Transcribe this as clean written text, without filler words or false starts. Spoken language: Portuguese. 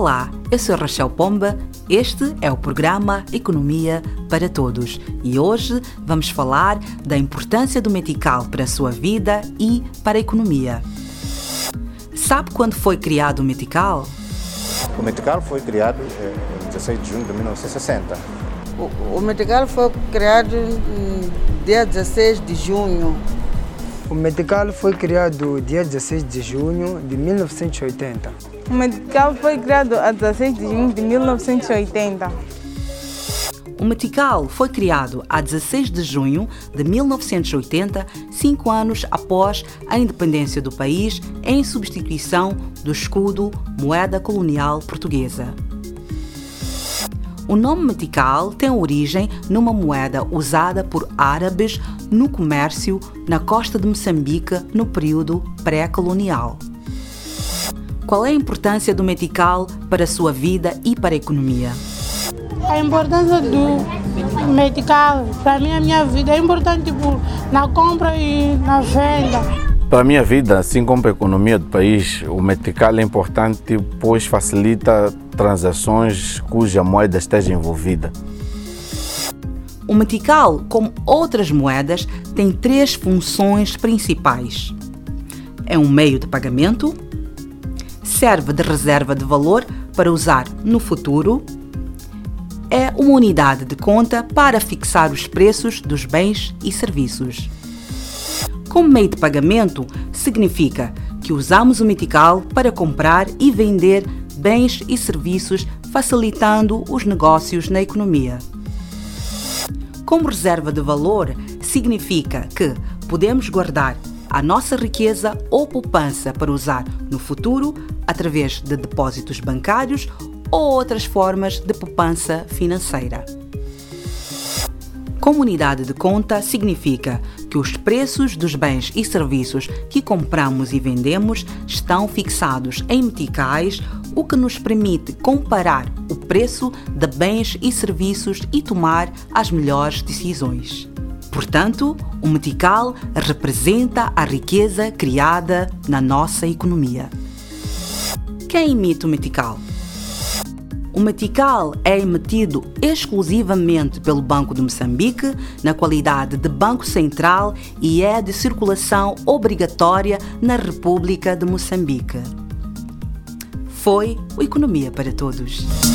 Olá, eu sou Rachel Pomba, este é o programa Economia para Todos e hoje vamos falar da importância do metical para a sua vida e para a economia. Sabe quando foi criado o metical? O metical foi criado em 16 de junho de 1960. O metical foi criado dia 16 de junho. O metical foi criado dia 16 de junho de 1980. O metical foi criado a 16 de junho de 1980. O metical foi criado a 16 de junho de 1980, 5 anos após a independência do país, em substituição do escudo moeda colonial portuguesa. O nome metical tem origem numa moeda usada por árabes no comércio na costa de Moçambique no período pré-colonial. Qual é a importância do metical para a sua vida e para a economia? A importância do metical para a minha vida é importante na compra e na venda. Para a minha vida, assim como para a economia do país, o metical é importante pois facilita transações cuja moeda esteja envolvida. O metical, como outras moedas, tem 3 funções principais. É um meio de pagamento, serve de reserva de valor para usar no futuro, é uma unidade de conta para fixar os preços dos bens e serviços. Como meio de pagamento, significa que usamos o metical para comprar e vender bens e serviços, facilitando os negócios na economia. Como reserva de valor, significa que podemos guardar a nossa riqueza ou poupança para usar no futuro através de depósitos bancários ou outras formas de poupança financeira. Como unidade de conta, significa que os preços dos bens e serviços que compramos e vendemos estão fixados em meticais, o que nos permite comparar o preço de bens e serviços e tomar as melhores decisões. Portanto, o metical representa a riqueza criada na nossa economia. Quem emite o metical? O metical é emitido exclusivamente pelo Banco de Moçambique, na qualidade de Banco Central e é de circulação obrigatória na República de Moçambique. Foi o Economia para Todos.